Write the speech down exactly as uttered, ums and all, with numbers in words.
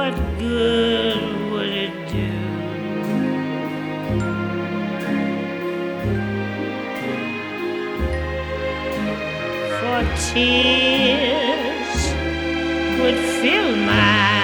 what good would it do? For tears would fill my